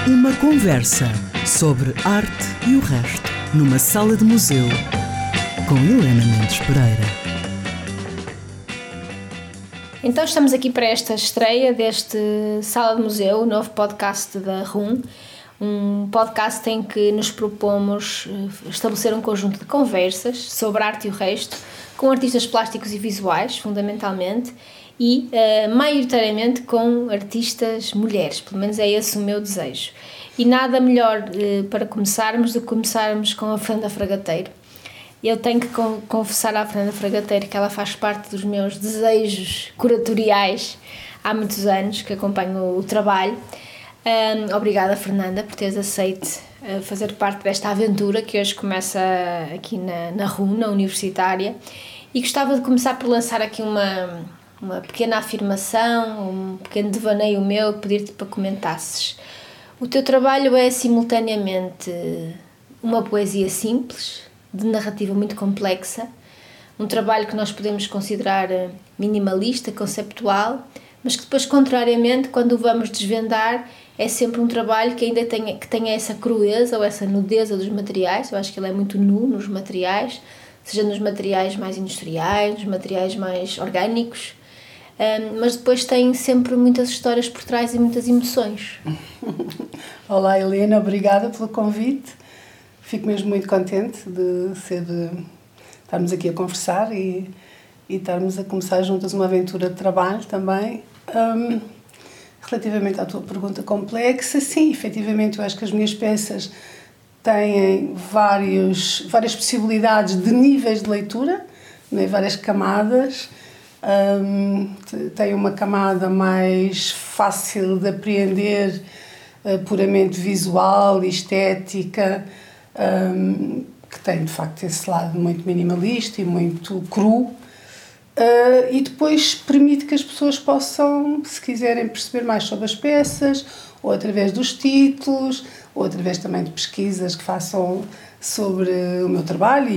Uma conversa sobre arte e o resto, numa sala de museu, com Helena Mendes Pereira. Então estamos aqui para esta estreia deste Sala de Museu, o novo podcast da RUM, um podcast em que nos propomos estabelecer um conjunto de conversas sobre arte e o resto, com artistas plásticos e visuais, fundamentalmente, e maioritariamente com artistas mulheres, pelo menos é esse o meu desejo. E nada melhor para começarmos do que começarmos com a Fernanda Fragateiro. Eu tenho que confessar à Fernanda Fragateiro que ela faz parte dos meus desejos curatoriais há muitos anos, que acompanho o trabalho. Obrigada, Fernanda, por teres aceito fazer parte desta aventura que hoje começa aqui na RUM, na Universitária, e gostava de começar por lançar aqui uma pequena afirmação, um pequeno devaneio meu, pedir-te para comentasses. O teu trabalho é simultaneamente uma poesia simples, de narrativa muito complexa, um trabalho que nós podemos considerar minimalista, conceptual, mas que depois, contrariamente, quando o vamos desvendar, é sempre um trabalho que ainda tenha essa crueza ou essa nudeza dos materiais. Eu acho que ele é muito nu nos materiais, seja nos materiais mais industriais, nos materiais mais orgânicos, mas depois tem sempre muitas histórias por trás e muitas emoções. Olá, Helena, obrigada pelo convite. Fico mesmo muito contente de estarmos aqui a conversar e estarmos a começar juntas uma aventura de trabalho também. Relativamente à tua pergunta complexa, sim, efetivamente eu acho que as minhas peças têm várias possibilidades de níveis de leitura, né, várias camadas. Tem uma camada mais fácil de apreender, puramente visual, estética, que tem de facto esse lado muito minimalista e muito cru, e depois permite que as pessoas possam, se quiserem perceber mais sobre as peças, ou através dos títulos, ou através também de pesquisas que façam sobre o meu trabalho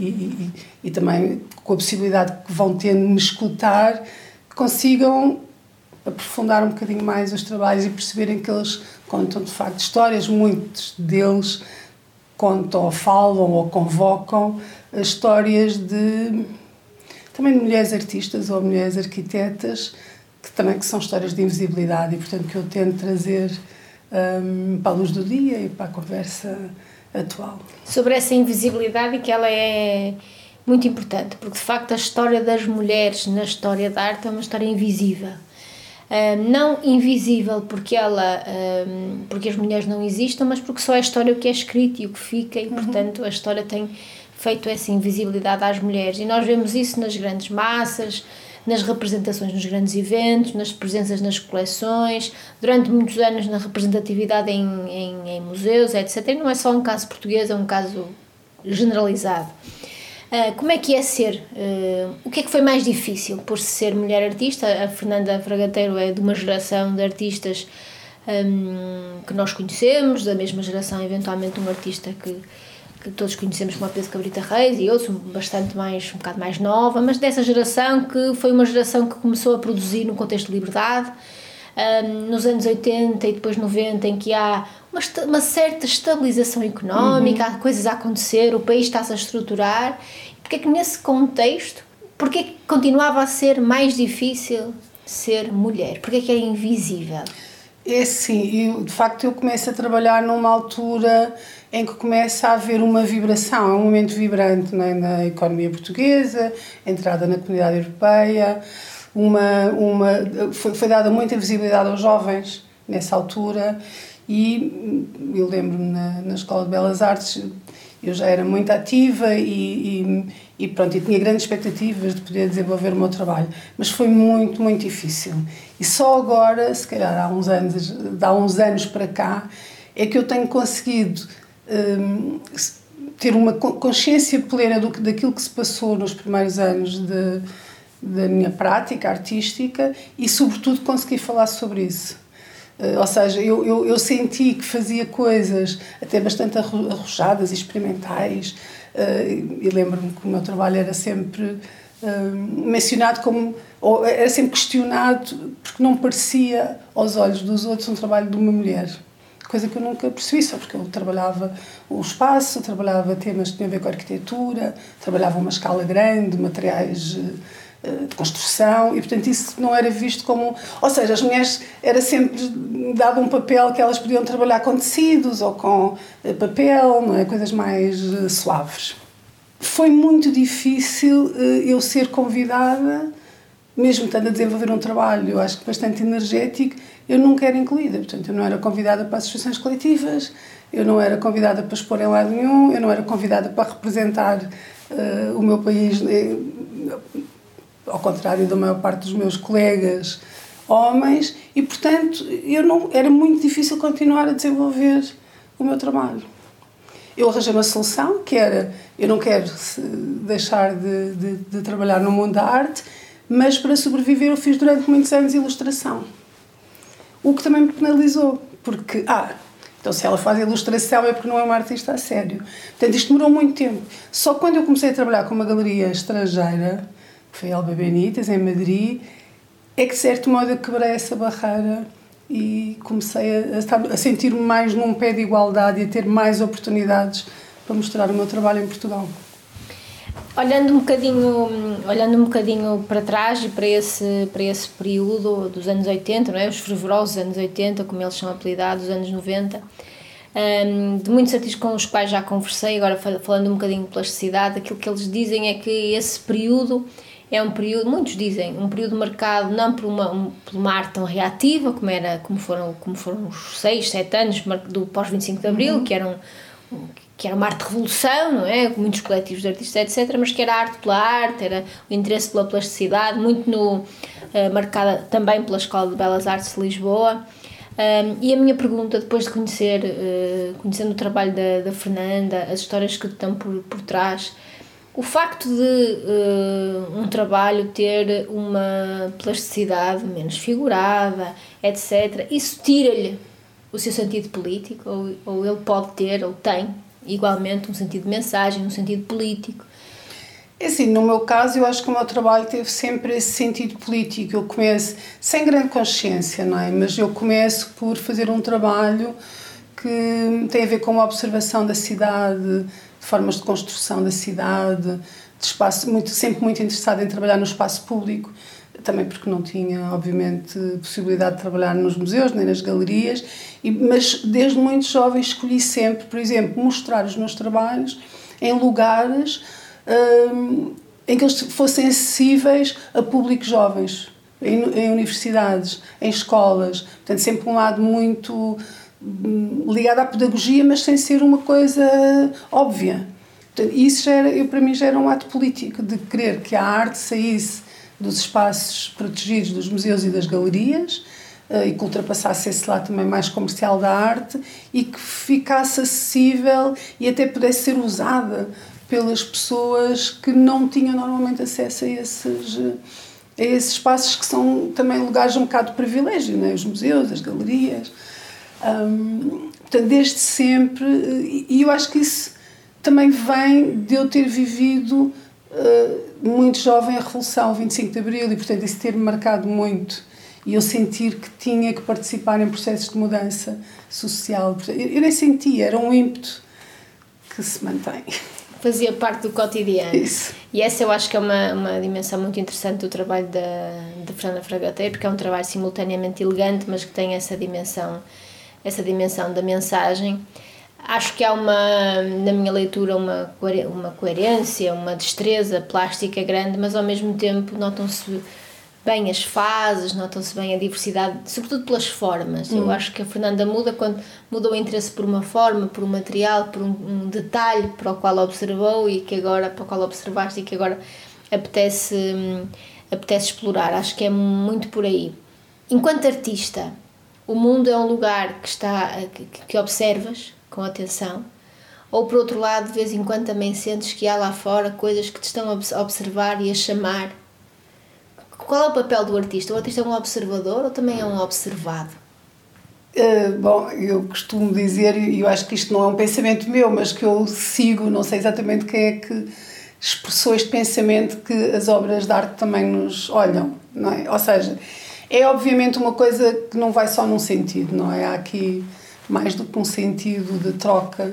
e também com a possibilidade que vão tendo de me escutar, que consigam aprofundar um bocadinho mais os trabalhos e perceberem que eles contam de facto histórias. Muitos deles contam ou falam ou convocam histórias também de mulheres artistas ou mulheres arquitetas, que são histórias de invisibilidade e, portanto, que eu tento trazer para a luz do dia e para a conversa atual. Sobre essa invisibilidade, e que ela é muito importante, porque de facto a história das mulheres na história da arte é uma história invisível. Não invisível porque as mulheres não existam, mas porque só é a história o que é escrito e o que fica, e portanto a história tem feito essa invisibilidade às mulheres, e nós vemos isso nas grandes massas, nas representações nos grandes eventos, nas presenças nas coleções, durante muitos anos na representatividade em museus, etc. E não é só um caso português, é um caso generalizado. Como é que é ser? O que é que foi mais difícil por ser mulher artista? A Fernanda Fragateiro é de uma geração de artistas que nós conhecemos, da mesma geração, eventualmente, um artista que todos conhecemos, como a Pedro Cabrita Reis e outros, um bocado mais nova, mas dessa geração, que foi uma geração que começou a produzir no contexto de liberdade, nos anos 80 e depois 90, em que há uma certa estabilização económica, há coisas a acontecer, o país está-se a estruturar. Porque é que nesse contexto, porque é que continuava a ser mais difícil ser mulher? Porque é que era invisível? É sim, de facto eu começo a trabalhar numa altura em que começa a haver uma vibração, é um momento vibrante, não é? Na economia portuguesa, entrada na comunidade europeia, foi dada muita visibilidade aos jovens nessa altura, e eu lembro-me na Escola de Belas Artes, eu já era muito ativa e tinha grandes expectativas de poder desenvolver o meu trabalho, mas foi muito, muito difícil. E só agora, se calhar há uns anos para cá, é que eu tenho conseguido ter uma consciência plena daquilo que se passou nos primeiros anos da minha prática artística e, sobretudo, consegui falar sobre isso. Ou seja, eu senti que fazia coisas até bastante arrojadas e experimentais, e lembro-me que o meu trabalho era sempre mencionado como, ou era sempre questionado, porque não parecia aos olhos dos outros um trabalho de uma mulher. coisa que eu nunca percebi, só porque eu trabalhava o espaço, trabalhava temas que tinham a ver com a arquitetura, trabalhava uma escala grande, materiais de construção, e portanto isso não era visto como... Ou seja, as mulheres era sempre dado um papel que elas podiam trabalhar com tecidos ou com papel, não é? Coisas mais suaves. Foi muito difícil eu ser convidada, mesmo estando a desenvolver um trabalho, eu acho que bastante energético, eu nunca era incluída. Portanto, eu não era convidada para associações coletivas, eu não era convidada para expor em lado nenhum, eu não era convidada para representar o meu país, ao contrário da maior parte dos meus colegas homens, e, portanto, era muito difícil continuar a desenvolver o meu trabalho. Eu arranjei uma solução, que era, eu não quero deixar de trabalhar no mundo da arte, mas para sobreviver eu fiz durante muitos anos ilustração. O que também me penalizou, porque, então se ela faz ilustração é porque não é uma artista a sério. Portanto, isto demorou muito tempo. Só quando eu comecei a trabalhar com uma galeria estrangeira, que foi a Alba Benítez, em Madrid, é que de certo modo eu quebrei essa barreira e comecei a sentir-me mais num pé de igualdade e a ter mais oportunidades para mostrar o meu trabalho em Portugal. Olhando um bocadinho para trás e para esse período dos anos 80, não é? Os fervorosos anos 80, como eles são apelidados, os anos 90, de muitos artistas com os quais já conversei, agora falando um bocadinho de plasticidade, aquilo que eles dizem é que esse período é um período, muitos dizem, um período marcado não por uma arte tão reativa, como foram os 6, 7 anos do pós-25 de Abril, que era uma arte de revolução, não é? Com muitos coletivos de artistas, etc., mas que era arte pela arte, era o interesse pela plasticidade, muito marcada também pela Escola de Belas Artes de Lisboa. E a minha pergunta, depois de conhecendo o trabalho da Fernanda, as histórias que estão por trás, o facto de um trabalho ter uma plasticidade menos figurada, etc., isso tira-lhe o seu sentido político, ou ele pode ter, ou tem, igualmente, um sentido de mensagem, um sentido político? É assim, no meu caso, eu acho que o meu trabalho teve sempre esse sentido político. Eu começo sem grande consciência, não é? Mas eu começo por fazer um trabalho que tem a ver com a observação da cidade, de formas de construção da cidade, de espaço, sempre muito interessada em trabalhar no espaço público, também porque não tinha, obviamente, possibilidade de trabalhar nos museus nem nas galerias, mas desde muito jovem escolhi sempre, por exemplo, mostrar os meus trabalhos em lugares em que eles fossem acessíveis a públicos jovens, em universidades, em escolas, portanto sempre um lado muito ligado à pedagogia, mas sem ser uma coisa óbvia. Portanto, isso para mim já era um ato político, de querer que a arte saísse dos espaços protegidos dos museus e das galerias e que ultrapassasse esse lado também mais comercial da arte e que ficasse acessível e até pudesse ser usada pelas pessoas que não tinham normalmente acesso a esses espaços que são também lugares um bocado de privilégio, não é? Os museus, as galerias. Portanto, desde sempre, e eu acho que isso também vem de eu ter vivido muito jovem a Revolução, o 25 de Abril, e portanto isso ter-me marcado muito e eu sentir que tinha que participar em processos de mudança social. Eu nem sentia, era um ímpeto que se mantém. Fazia parte do cotidiano. Isso. E essa eu acho que é uma dimensão muito interessante do trabalho da Fernanda Fragateiro, porque é um trabalho simultaneamente elegante, mas que tem essa dimensão da mensagem. Acho que há na minha leitura uma coerência, uma destreza plástica grande, mas ao mesmo tempo notam-se bem as fases, nota-se bem a diversidade, sobretudo pelas formas. Eu acho que a Fernanda muda quando mudou o interesse por uma forma, por um material, por um detalhe para o qual observou para o qual observaste e que agora apetece explorar. Acho que é muito por aí. Enquanto artista, o mundo é um lugar que observas com atenção, ou por outro lado, de vez em quando também sentes que há lá fora coisas que te estão a observar e a chamar. Qual é o papel do artista? O artista é um observador ou também é um observado? Bom, eu costumo dizer, e eu acho que isto não é um pensamento meu, mas que eu sigo, não sei exatamente quem é que expressou este pensamento, que as obras de arte também nos olham, não é? Ou seja, é obviamente uma coisa que não vai só num sentido, não é? Há aqui mais do que um sentido de troca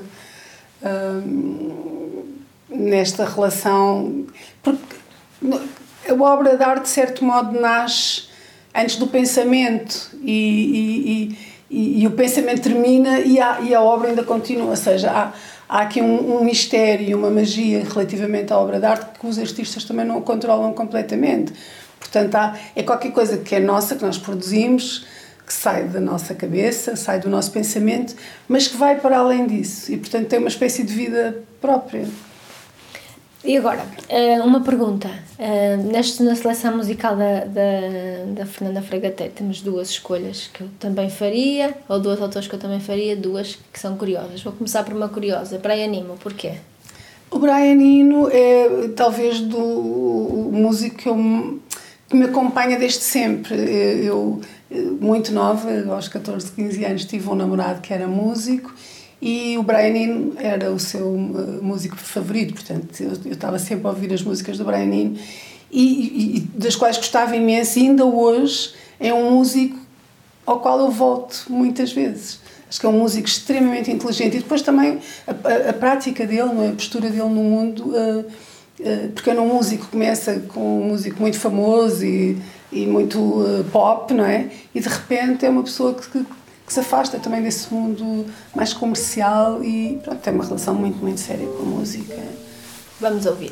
nesta relação, porque a obra de arte de certo modo nasce antes do pensamento e o pensamento termina e a obra ainda continua, ou seja, há aqui um mistério, uma magia relativamente à obra de arte que os artistas também não controlam completamente. Portanto, é qualquer coisa que é nossa, que nós produzimos, que sai da nossa cabeça, sai do nosso pensamento, mas que vai para além disso e, portanto, tem uma espécie de vida própria. E agora, uma pergunta. Na seleção musical da Fernanda Fragaté temos duas escolhas que eu também faria, ou duas autores que eu também faria, duas que são curiosas. Vou começar por uma curiosa. Brian Eno, porquê? O Brian Eno é talvez o músico que me acompanha desde sempre. Eu, muito nova, aos 14, 15 anos, tive um namorado que era músico e o Brian Eno era o seu músico favorito, portanto eu estava sempre a ouvir as músicas do Brian Eno e das quais gostava imenso, e ainda hoje é um músico ao qual eu volto muitas vezes. Acho que é um músico extremamente inteligente e depois também a prática dele, a postura dele no mundo, porque é um músico que começa com um músico muito famoso e muito pop, não é? E de repente é uma pessoa que se afasta também desse mundo mais comercial e pronto, tem uma relação muito, muito séria com a música. Vamos ouvir.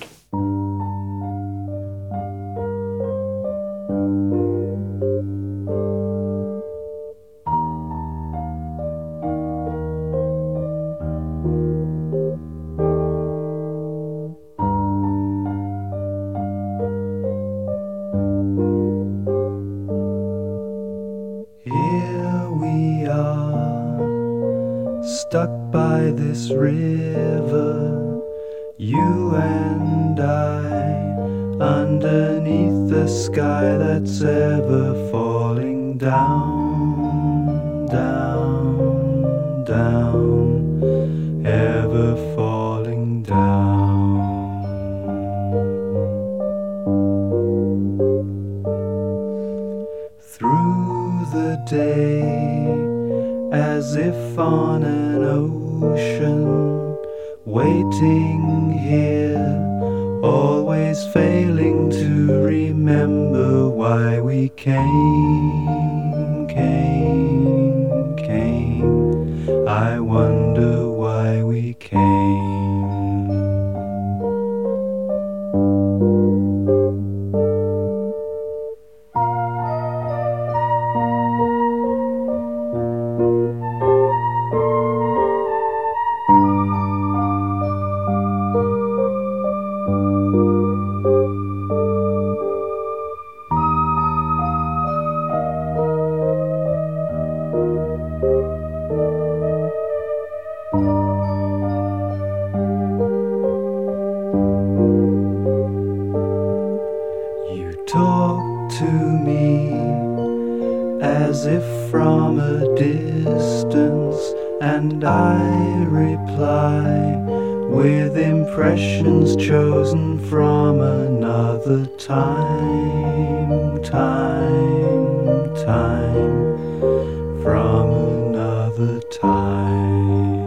Stuck by this river, you and I, underneath the sky that's ever falling down, down, down, ever falling down. Through the day, as if on an ocean, waiting here, always failing to remember why we came. I wonder why we came. Talk to me as if from a distance, and I reply with impressions chosen from another time, from another time.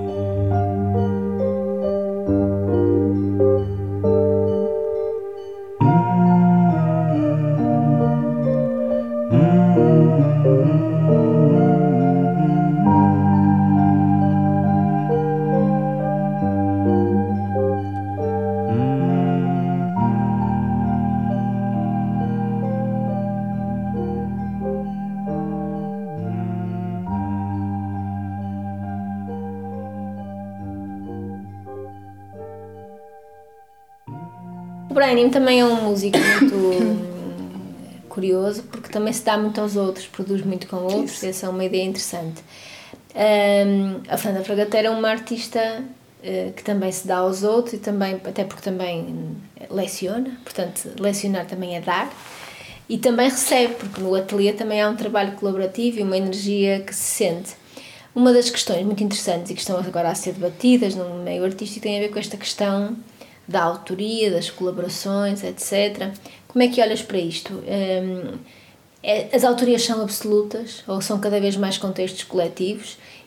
O Brian Eno também é um músico muito curioso, porque também se dá muito aos outros, produz muito com outros. Essa é uma ideia interessante. A Fernanda Fragaté é uma artista que também se dá aos outros e também, até porque também leciona, portanto lecionar também é dar, e também recebe, porque no ateliê também há um trabalho colaborativo e uma energia que se sente. Uma das questões muito interessantes e que estão agora a ser debatidas no meio artístico tem a ver com esta questão da autoria, das colaborações, etc. Como é que olhas para isto? As autorias são absolutas ou são cada vez mais contextos coletivos?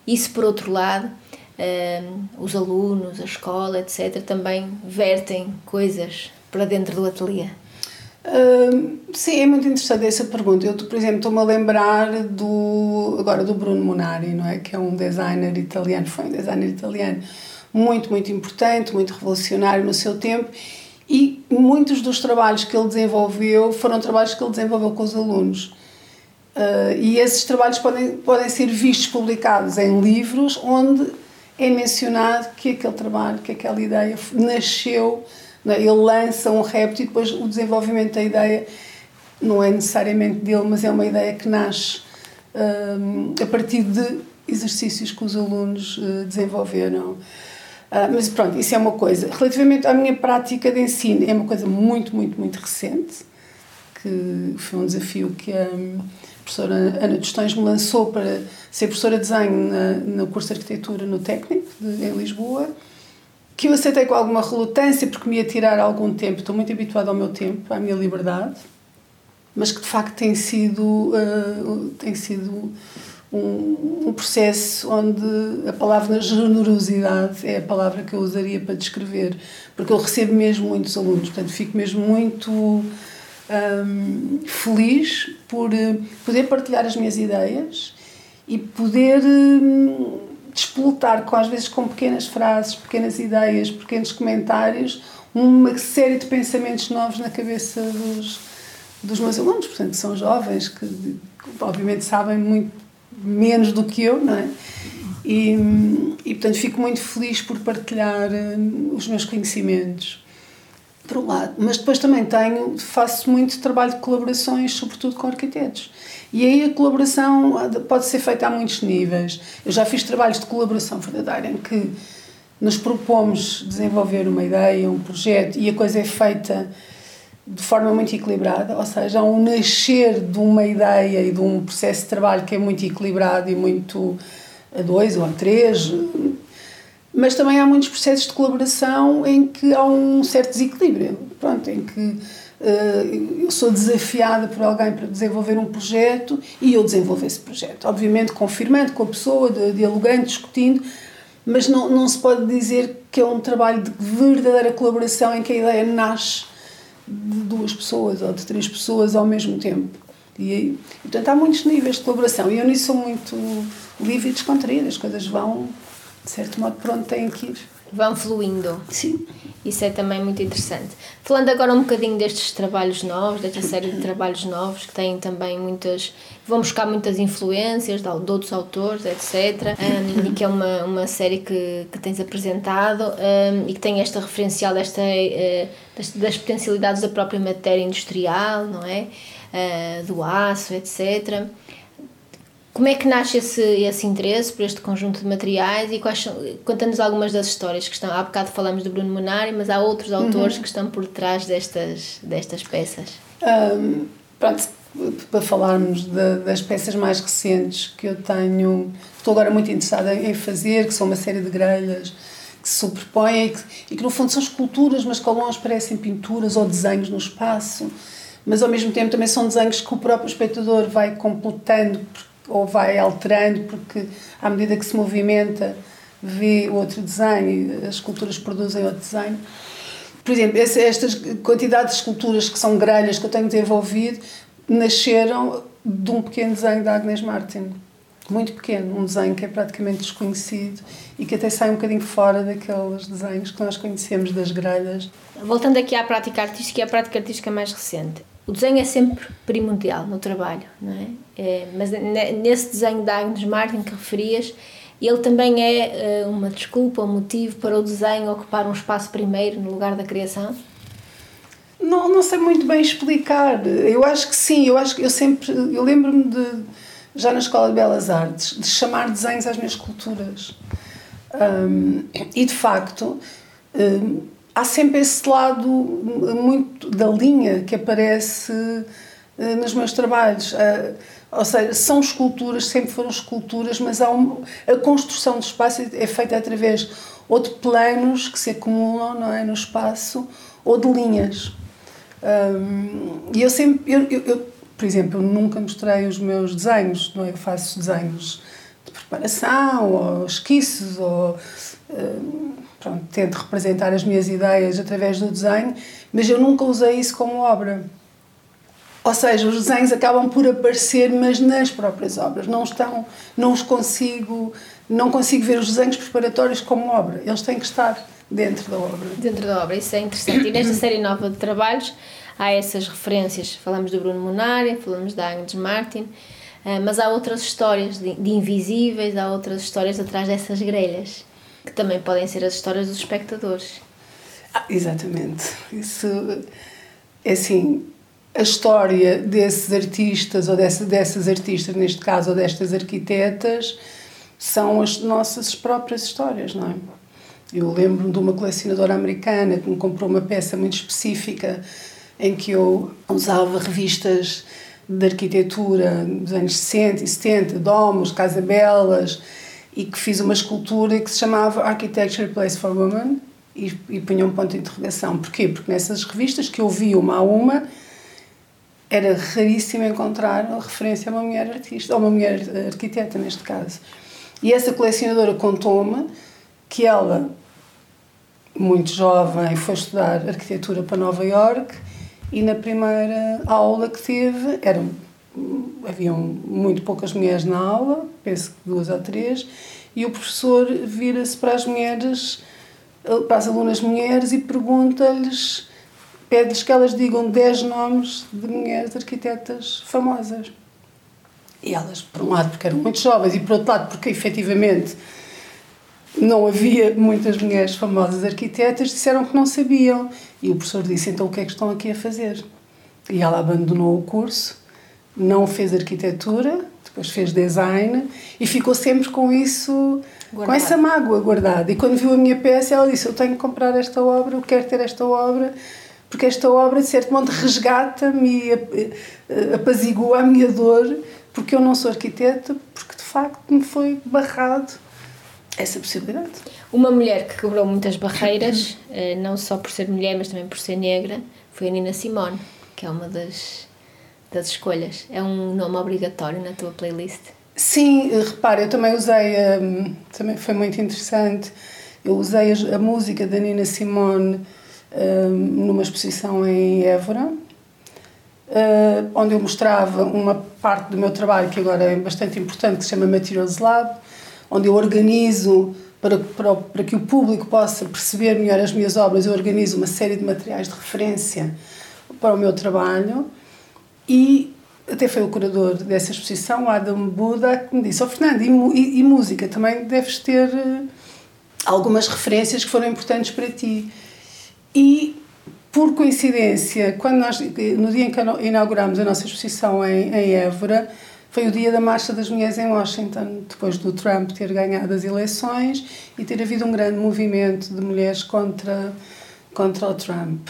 E se por outro lado os alunos, a escola, etc., também vertem coisas para dentro do ateliê? Sim, é muito interessante essa pergunta. Eu, por exemplo, estou-me a lembrar agora do Bruno Munari, não é? Que é um designer italiano, foi um designer italiano muito, muito importante, muito revolucionário no seu tempo, e muitos dos trabalhos que ele desenvolveu foram trabalhos que ele desenvolveu com os alunos. E esses trabalhos podem ser vistos publicados em livros onde é mencionado que aquele trabalho, que aquela ideia nasceu, não é? Ele lança um repto e depois o desenvolvimento da ideia não é necessariamente dele, mas é uma ideia que nasce a partir de exercícios que os alunos desenvolveram. Mas pronto, isso é uma coisa. Relativamente à minha prática de ensino, é uma coisa muito, muito, muito recente, que foi um desafio que a professora Ana Tostões me lançou para ser professora de desenho no curso de arquitetura no Técnico, em Lisboa, que eu aceitei com alguma relutância porque me ia tirar algum tempo. Estou muito habituada ao meu tempo, à minha liberdade, mas que de facto tem sido um processo onde a palavra generosidade é a palavra que eu usaria para descrever, porque eu recebo mesmo muitos alunos, portanto fico mesmo muito feliz por poder partilhar as minhas ideias e poder despoltar, às vezes com pequenas frases, pequenas ideias, pequenos comentários, uma série de pensamentos novos na cabeça dos meus alunos, portanto são jovens que obviamente sabem muito menos do que eu, não é? E portanto fico muito feliz por partilhar os meus conhecimentos, por um lado, mas depois também faço muito trabalho de colaborações, sobretudo com arquitetos, e aí a colaboração pode ser feita a muitos níveis. Eu já fiz trabalhos de colaboração verdadeira em que nos propomos desenvolver uma ideia, um projeto, e a coisa é feita de forma muito equilibrada, ou seja, há um nascer de uma ideia e de um processo de trabalho que é muito equilibrado e muito a 2 ou a 3, mas também há muitos processos de colaboração em que há um certo desequilíbrio, pronto, em que eu sou desafiada por alguém para desenvolver um projeto e eu desenvolvo esse projeto, obviamente confirmando com a pessoa, dialogando, discutindo, mas não se pode dizer que é um trabalho de verdadeira colaboração em que a ideia nasce de 2 pessoas ou de 3 pessoas ao mesmo tempo. E, portanto, há muitos níveis de colaboração e eu nisso sou muito livre e descontraída, as coisas vão, de certo modo, por onde têm que ir. Vão fluindo. Sim. Isso é também muito interessante. Falando agora um bocadinho destes trabalhos novos, desta série de trabalhos novos, que têm também vão buscar muitas influências de outros autores, etc. E que é uma série que tens apresentado e que tem esta referencial das potencialidades da própria matéria industrial, não é? Do aço, etc. Como é que nasce esse interesse por este conjunto de materiais e conta-nos algumas das histórias que estão... Há bocado falamos do Bruno Munari, mas há outros autores que estão por trás destas peças. Pronto, para falarmos das peças mais recentes que eu tenho, estou agora muito interessada em fazer, que são uma série de grelhas que se sobrepõem e que no fundo são esculturas, mas que ao longe parecem pinturas ou desenhos no espaço, mas ao mesmo tempo também são desenhos que o próprio espectador vai completando ou vai alterando, porque à medida que se movimenta vê outro desenho e as esculturas produzem outro desenho. Por exemplo, estas quantidades de esculturas que são grelhas que eu tenho desenvolvido nasceram de um pequeno desenho da Agnes Martin, muito pequeno, um desenho que é praticamente desconhecido e que até sai um bocadinho fora daqueles desenhos que nós conhecemos das grelhas. Voltando aqui à prática artística, e à prática artística mais recente. O desenho é sempre primordial no trabalho, não é? Mas nesse desenho da Agnes Martin que referias, ele também é uma desculpa, um motivo para o desenho ocupar um espaço primeiro no lugar da criação? Não sei muito bem explicar. Eu acho que sim. Eu lembro-me já na Escola de Belas Artes, de chamar desenhos às minhas esculturas. E de facto... há sempre esse lado muito da linha que aparece nos meus trabalhos. Ou seja, são esculturas, sempre foram esculturas, mas a construção do espaço é feita através ou de planos que se acumulam, não é, no espaço, ou de linhas. E eu por exemplo, eu nunca mostrei os meus desenhos, não é? Eu faço desenhos de preparação, ou esquiços, ou pronto, tento representar as minhas ideias através do desenho, mas eu nunca usei isso como obra. Ou seja, os desenhos acabam por aparecer, mas nas próprias obras. Não consigo ver os desenhos preparatórios como obra. Eles têm que estar dentro da obra. Dentro da obra, isso é interessante. E nesta série nova de trabalhos há essas referências. Falamos do Bruno Munari, falamos da Agnes Martin, mas há outras histórias de invisíveis, há outras histórias atrás dessas grelhas, que também podem ser as histórias dos espectadores. Exatamente. Isso é assim... A história desses artistas, ou dessas artistas, neste caso, ou destas arquitetas, são as nossas próprias histórias, não é? Eu lembro-me de uma colecionadora americana que me comprou uma peça muito específica em que eu usava revistas de arquitetura dos anos 60 e 70, Domus, Casabelas, e que fiz uma escultura que se chamava Architecture Place for Women e punha um ponto de interrogação. Porquê? Porque nessas revistas que eu vi uma a uma, era raríssimo encontrar a referência a uma mulher artista, ou uma mulher arquiteta, neste caso. E essa colecionadora contou-me que ela, muito jovem, foi estudar arquitetura para Nova Iorque e na primeira aula que teve, haviam muito poucas mulheres na aula, penso que 2 ou 3, e o professor vira-se para as mulheres, para as alunas mulheres e pede-lhes que elas digam 10 nomes de mulheres arquitetas famosas. E elas, por um lado, porque eram muito jovens, e por outro lado, porque efetivamente não havia muitas mulheres famosas arquitetas, disseram que não sabiam. E o professor disse, então o que é que estão aqui a fazer? E ela abandonou o curso, não fez arquitetura, depois fez design, e ficou sempre com isso, com essa mágoa guardada. E quando viu a minha peça, ela disse, eu tenho que comprar esta obra, eu quero ter esta obra, porque esta obra, de certo modo, resgata-me e apazigua a minha dor, porque eu não sou arquiteta, porque de facto me foi barrado essa possibilidade. Uma mulher que quebrou muitas barreiras, não só por ser mulher, mas também por ser negra, foi a Nina Simone, que é uma das escolhas. É um nome obrigatório na tua playlist? Sim, repara, eu também usei, também foi muito interessante, eu usei a música da Nina Simone numa exposição em Évora, onde eu mostrava uma parte do meu trabalho que agora é bastante importante, que se chama Materials Lab, onde eu organizo, para que o público possa perceber melhor as minhas obras, eu organizo uma série de materiais de referência para o meu trabalho. E até foi o curador dessa exposição, o Adam Buda, que me disse, Fernando, e música, também deves ter algumas referências que foram importantes para ti. E, por coincidência, no dia em que inauguramos a nossa exposição em Évora, foi o dia da Marcha das Mulheres em Washington, depois do Trump ter ganhado as eleições e ter havido um grande movimento de mulheres contra o Trump.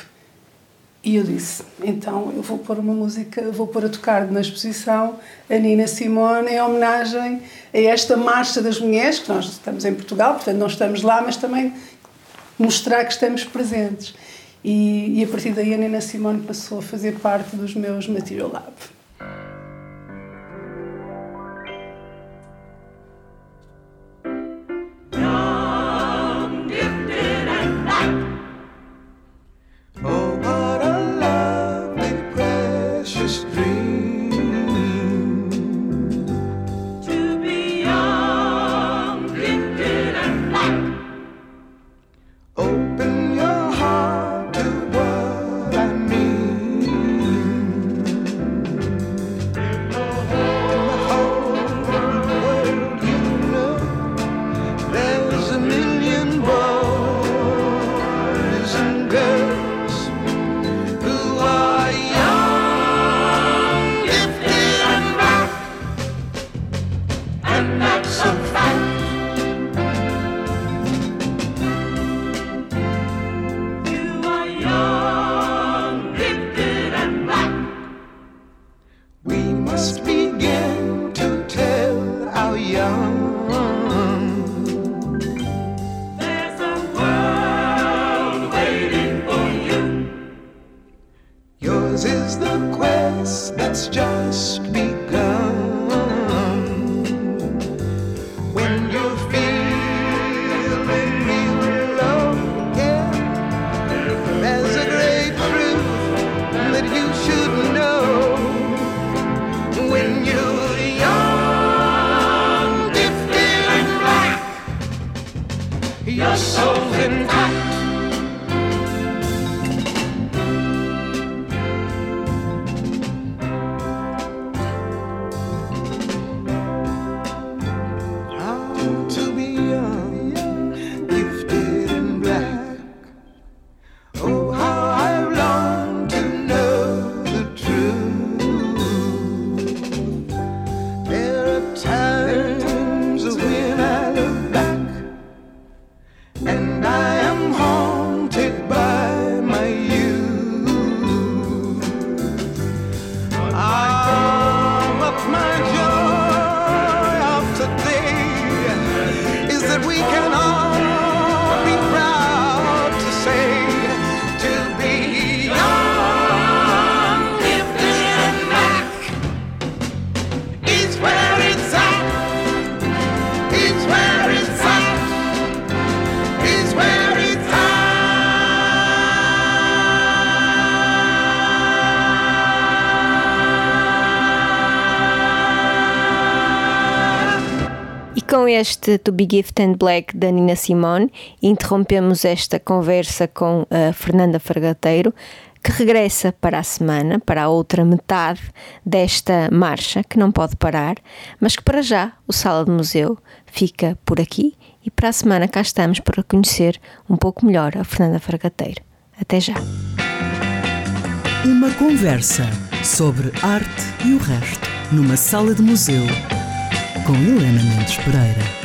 E eu disse, então eu vou pôr uma música, vou pôr a tocar na exposição a Nina Simone em homenagem a esta Marcha das Mulheres, que nós estamos em Portugal, portanto não estamos lá, mas também mostrar que estamos presentes. E a partir daí a Nina Simone passou a fazer parte dos meus Material Lab. intact. To be young, gifted and black. Oh, how I've longed to know the truth. There are times when I look back and I am haunted by my youth. But my joy of today is that we can all be proud to say, to be young, gifted and black is where it's at, it's where it's at, it's where it's at. E com este To Be Gifted and Black da Nina Simone, interrompemos esta conversa com a Fernanda Fragateiro, que regressa para a semana, para a outra metade desta marcha, que não pode parar, mas que para já o Sala de Museu fica por aqui e para a semana cá estamos para conhecer um pouco melhor a Fernanda Fragateiro. Até já! Uma conversa sobre arte e o resto, numa sala de museu, com Helena Mendes Pereira.